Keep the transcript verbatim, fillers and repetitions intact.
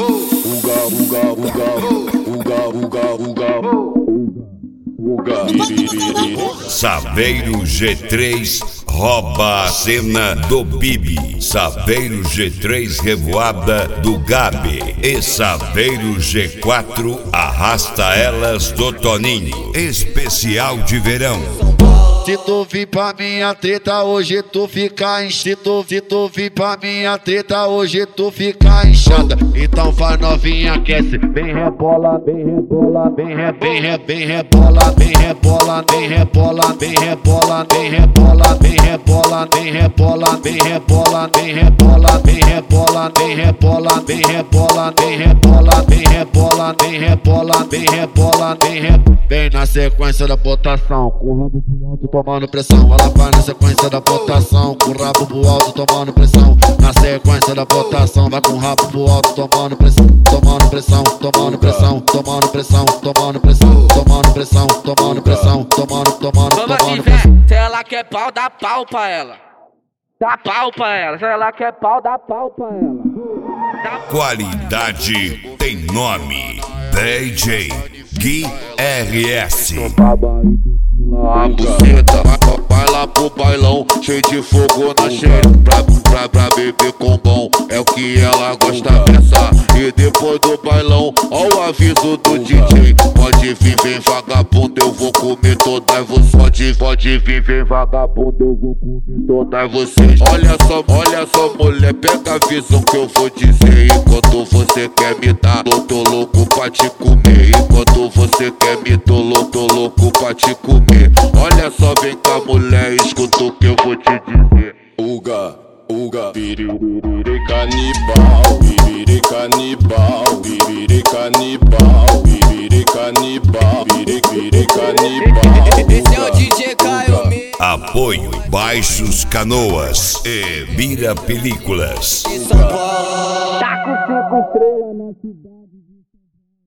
Uga, uga, uga, uga, uga, uga, uga. Saveiro G três rouba a cena do Bibi. Saveiro G três revoada do Gabi. E Saveiro G quatro arrasta elas do Toninho. Especial de verão. Se tu vir pra minha treta, hoje tu fica inchado. Se tu vir pra minha treta, hoje tu fica inchada. Então vai novinha, aquece. Vem rebola, vem rebola, vem re, vem re, vem rebola, vem rebola, vem rebola, vem rebola, vem rebola, vem rebola, vem rebola, vem rebola, vem rebola, vem rebola, vem rebola, vem rebola, vem rebola, vem rebola, vem rebola, vem rebola, vem rebola. Vem na sequência da botação, com o rabo pro alto tomando pressão. Ela vai na sequência da botação, com o rabo pro alto tomando pressão. Na sequência da botação, vai com o rabo pro alto tomando pressão. Tomando pressão, tomando pressão, tomando pressão, tomando pressão, tomando pressão, tomando pressão, tomando, tomando, tomando pressão. Se ela quer pau, dá pau pra ela. Dá pau pra ela. Se ela quer pau, dá pau pra ela. Qualidade tem nome. D J Gui R S. A buceta, vai lá pro bailão, cheio de fogo na cheia, pra, pra, pra beber com bom, é o que ela gosta de pensar. E depois do bailão, ó o aviso do D J, pode vir, vem vagabundo, eu vou comer todas vocês. Pode, pode vir, vem vagabundo, eu vou comer todas vocês. Olha só, olha só, mulher, pega a visão que eu vou dizer. Enquanto você quer me dar, tô, tô louco pra te comer. Enquanto você quer me tô louco, tô louco pra te comer. Olha só, vem cá, mulher, escuta o que eu vou te dizer. Uga, uga, biriri canibal, biriri canibal, biriri canibal, biriri canibal, biriri canibal. Esse é o D J Caio Mi. Apoio Baixos Canoas e Bira Películas. Em São Paulo. Tá com cinco estrelas na cidade.